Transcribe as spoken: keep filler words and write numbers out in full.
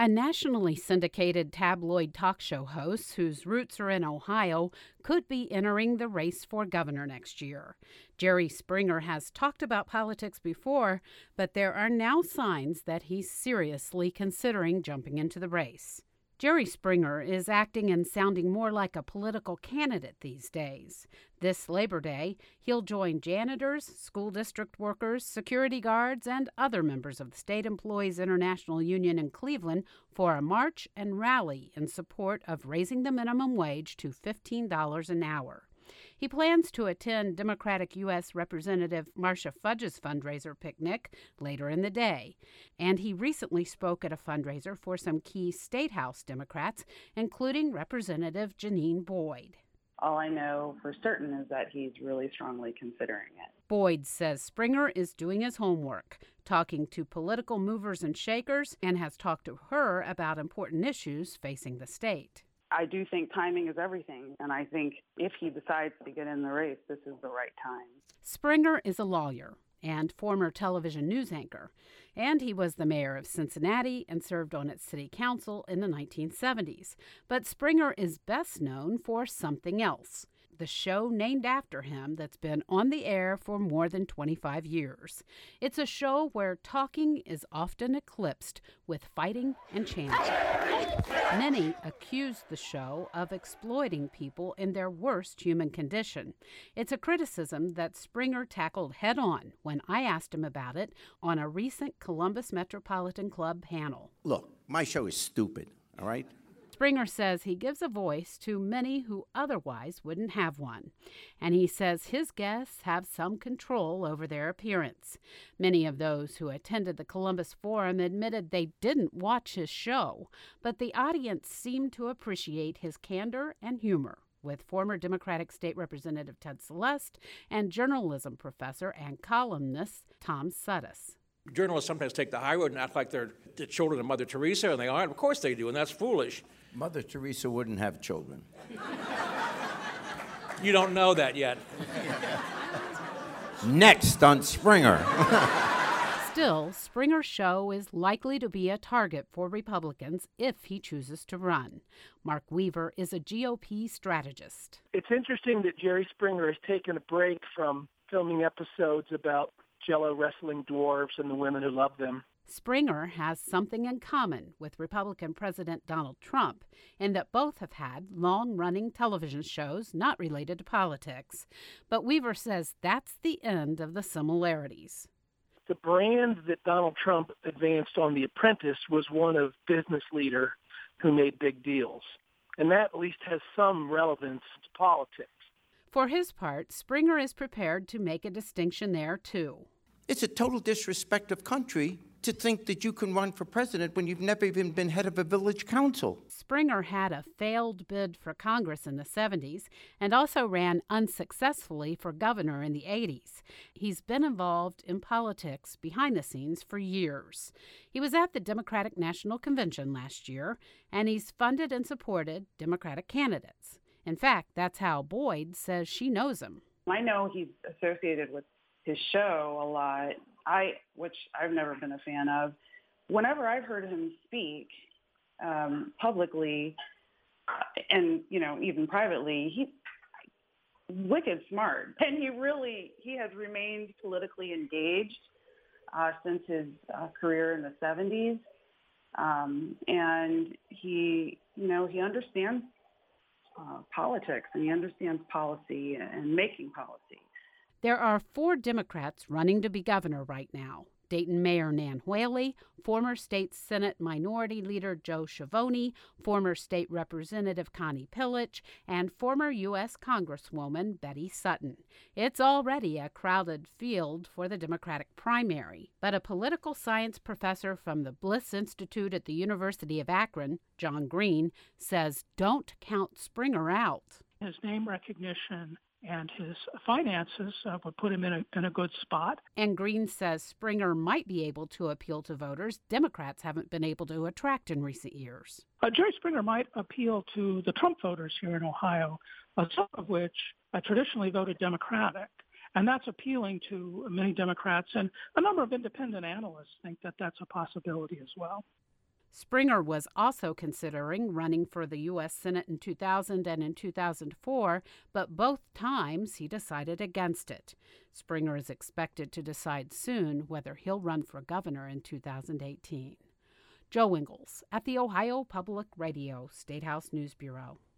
A nationally syndicated tabloid talk show host whose roots are in Ohio could be entering the race for governor next year. Jerry Springer has talked about politics before, but there are now signs that he's seriously considering jumping into the race. Jerry Springer is acting and sounding more like a political candidate these days. This Labor Day, he'll join janitors, school district workers, security guards, and other members of the State Employees International Union in Cleveland for a march and rally in support of raising the minimum wage to fifteen dollars an hour. He plans to attend Democratic U S Representative Marcia Fudge's fundraiser picnic later in the day. And he recently spoke at a fundraiser for some key State House Democrats, including Representative Jeanine Boyd. All I know for certain is that he's really strongly considering it. Boyd says Springer is doing his homework, talking to political movers and shakers, and has talked to her about important issues facing the state. I do think timing is everything, and I think if he decides to get in the race, this is the right time. Springer is a lawyer and former television news anchor, and he was the mayor of Cincinnati and served on its city council in the nineteen seventies. But Springer is best known for something else, the show named after him that's been on the air for more than twenty-five years. It's a show where talking is often eclipsed with fighting and chanting. Many accuse the show of exploiting people in their worst human condition. It's a criticism that Springer tackled head-on when I asked him about it on a recent Columbus Metropolitan Club panel. Look, my show is stupid, all right? Springer says he gives a voice to many who otherwise wouldn't have one. And he says his guests have some control over their appearance. Many of those who attended the Columbus Forum admitted they didn't watch his show, but the audience seemed to appreciate his candor and humor, with former Democratic State Representative Ted Celeste and journalism professor and columnist Tom Suddes. Journalists sometimes take the high road and act like they're the children of Mother Teresa, and they aren't. Of course they do, and that's foolish. Mother Teresa wouldn't have children. You don't know that yet. Next on Springer. Still, Springer's show is likely to be a target for Republicans if he chooses to run. Mark Weaver is a G O P strategist. It's interesting that Jerry Springer has taken a break from filming episodes about Jello wrestling dwarves and the women who love them. Springer has something in common with Republican President Donald Trump in that both have had long-running television shows not related to politics. But Weaver says that's the end of the similarities. The brand that Donald Trump advanced on The Apprentice was one of business leader who made big deals. And that at least has some relevance to politics. For his part, Springer is prepared to make a distinction there, too. It's a total disrespect of country to think that you can run for president when you've never even been head of a village council. Springer had a failed bid for Congress in the seventies and also ran unsuccessfully for governor in the eighties. He's been involved in politics behind the scenes for years. He was at the Democratic National Convention last year, and he's funded and supported Democratic candidates. In fact, that's how Boyd says she knows him. I know he's associated with his show a lot, I which I've never been a fan of. Whenever I've heard him speak um, publicly and, you know, even privately, he's wicked smart. And he really, he has remained politically engaged uh, since his uh, career in the seventies. Um, and he, you know, he understands uh, politics and he understands policy and making policy. There are four Democrats running to be governor right now. Dayton Mayor Nan Whaley, former state Senate Minority Leader Joe Schiavone, former state Representative Connie Pillich, and former U S Congresswoman Betty Sutton. It's already a crowded field for the Democratic primary, but a political science professor from the Bliss Institute at the University of Akron, John Green, says don't count Springer out. His name recognition and his finances uh, would put him in a, in a good spot. And Green says Springer might be able to appeal to voters Democrats haven't been able to attract in recent years. Uh, Jerry Springer might appeal to the Trump voters here in Ohio, uh, some of which uh, traditionally voted Democratic. And that's appealing to many Democrats, and a number of independent analysts think that that's a possibility as well. Springer was also considering running for the U S Senate in two thousand and in two thousand four, but both times he decided against it. Springer is expected to decide soon whether he'll run for governor in two thousand eighteen. Joe Ingles at the Ohio Public Radio State House News Bureau.